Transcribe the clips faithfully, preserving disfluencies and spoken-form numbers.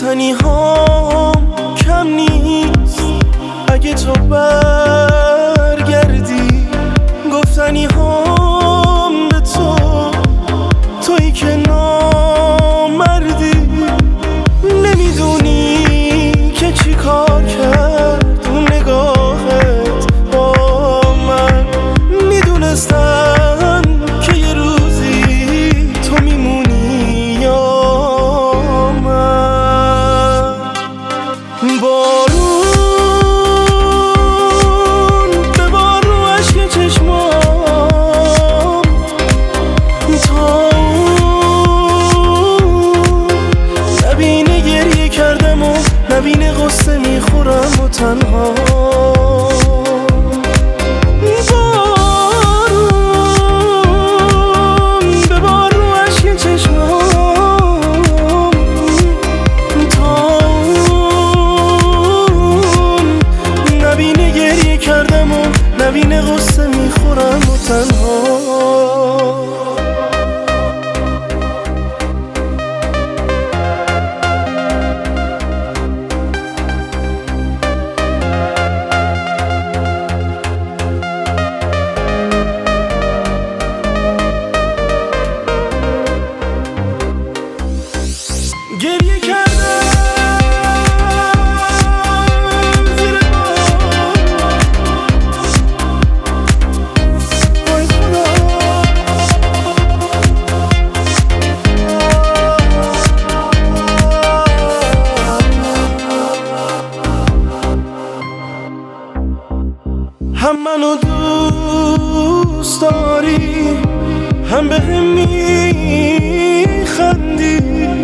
گفتنی هام کم نیست اگه تو برگردی، گفتنی هام به تو، تویی که نامردی. نمیدونی که چی کار کرد اون نگاهت با من. میدونستم که یه روزی تو میمونی یا من. بارون ببار رو عشق چشمام، تا نبینه گریه کردم و نبینه غصه میخورم و تنها. بارون ببار رو عشق چشمام، تا نبینه گریه کردم و نبینه غصه میخورم و تنها. گریه کردم زیر وای خدا. هم منو دوست داری، هم بهم میخندی،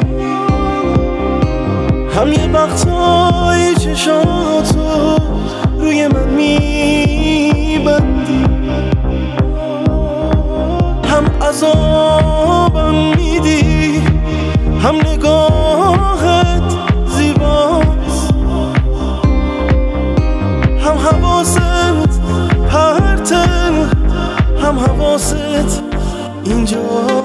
هم یه وقتایی چشاتو روی من میبندی، هم عذابم میدی، هم نگاهت زیباست، هم حواست پرته، هم حواست اینجا.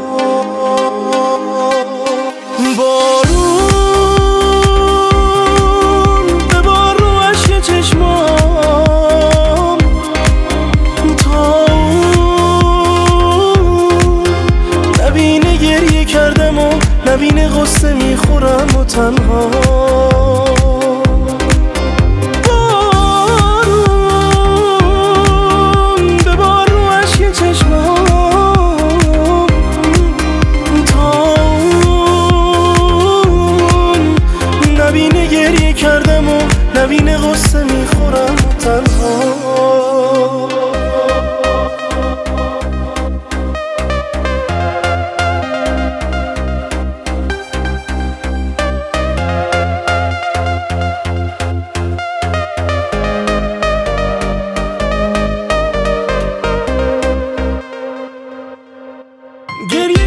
بارون ببار رو عشق چشمام، تا نبینه گریه کردم و نبینه غصه میخورم و تنها. بارون ببار رو عشق چشمام، تا نبینه گریه کردم و نبینه غصه میخورم و تنها. گریه